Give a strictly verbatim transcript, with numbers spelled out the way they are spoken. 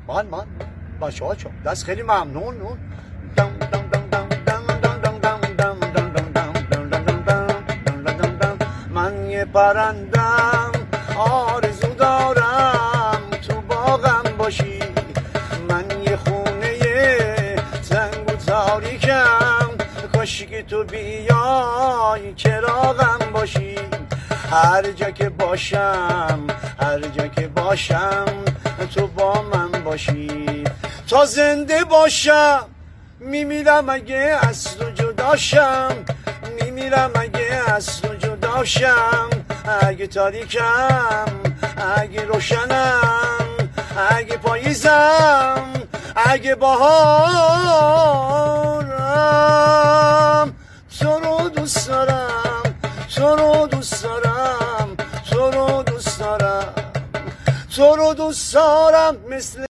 من من باشه باشه دست خیلی ممنون. نون دم دم دم دم دم دم دم دم دم دم دم دم دم دم دم دم. من یه پرندم آرزو دارم تو باغم باشی، من یه خونه تنگ و تاریکم، کاشکی تو بیای چراغم باشی. هر جا که باشم هر جا که باشم تو با من باشی. تا زنده باشم میمیرم اگه از تو جداشم، میمیرم اگه از تو جداشم. اگه تاریکم اگه روشنم، اگه پاییزم اگه بهارم، تو رو دوست دارم تو رو دوست دارم تو رو دوست دارم تو رو دوست دارم مثل